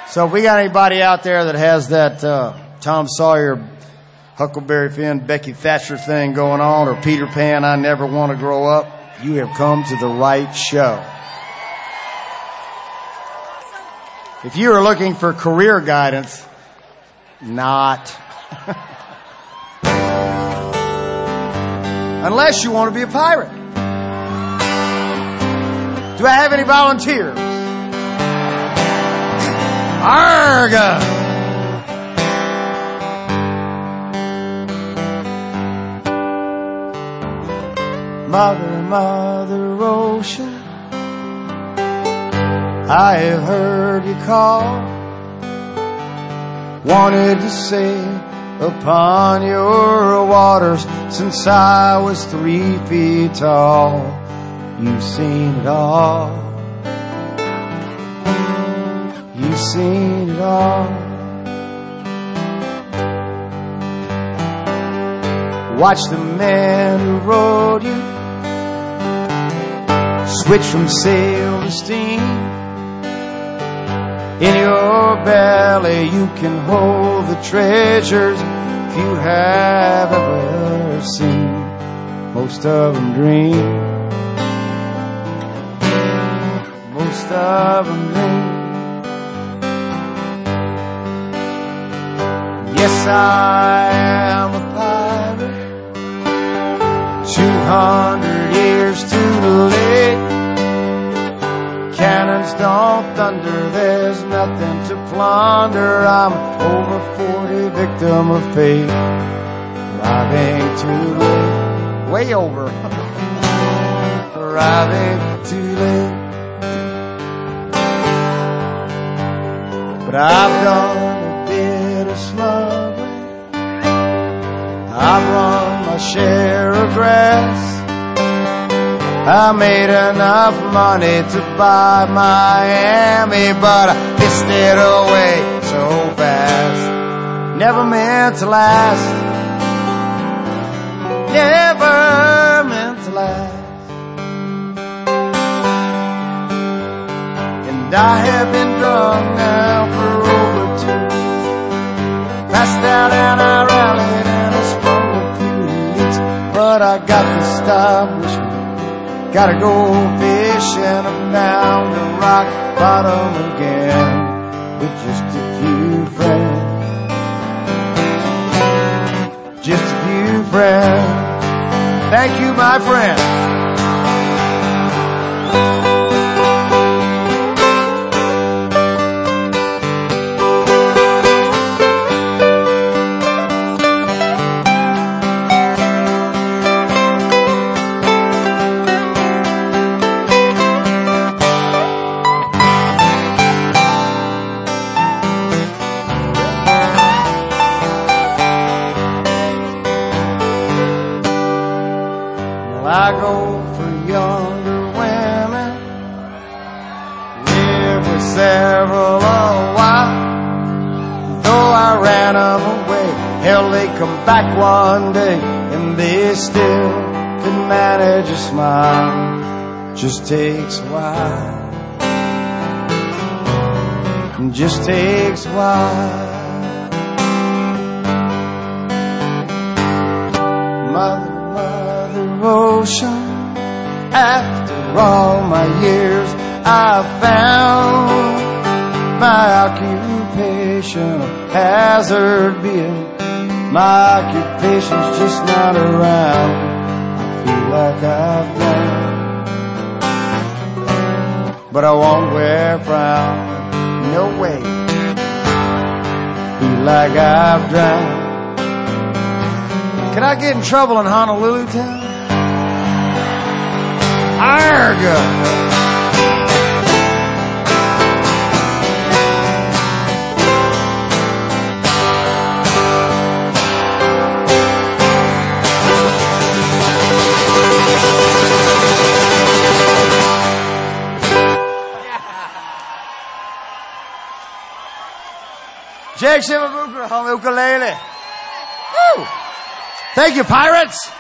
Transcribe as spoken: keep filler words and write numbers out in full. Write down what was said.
So if we got anybody out there that has that uh, Tom Sawyer, Huckleberry Finn, Becky Thatcher thing going on, or Peter Pan, I never want to grow up, you have come to the right show. If you are looking for career guidance, not. Unless you want to be a pirate. Do I have any volunteers? Arrgh! Mother, Mother Ocean, I have heard you call. Wanted to sail upon your waters since I was three feet tall. You've seen it all. You've seen it all. Watch the man who rowed you switch from sail to steam. In your belly you can hold the treasures you have ever seen. Most of them dream. Most of them dream. Yes, I am a pirate. Two hundred years too late. Cannons don't thunder, there's nothing to plunder. I'm over forty, victim of fate. Arriving too late, way over. Arriving too late. But I've done a bit of smuggling. I've run my share of grass. I made enough money to buy Miami, but I pissed it away so fast. Never meant to last. Never meant to last. And I have been drunk now for over two. Passed out and I rallied and I sprung a few leaks, but I got to stop wishing. Gotta go fishing, I'm down to rock bottom again with just a few friends. Just a few friends. Thank you, my friend. I go for younger women, live with several a while. Though I ran them away, hell, they come back one day and they still can manage a smile. Just takes a while. Just takes a while. Mother, Ocean, after all my years I found my occupation a hazard being. My occupation's just not around. I feel like I've drowned, but I won't wear a frown. No way. Feel like I've drowned. Can I get in trouble in Honolulu town? Arrgh! Jake Shimabukuro on the ukulele. Woo! Thank you, pirates!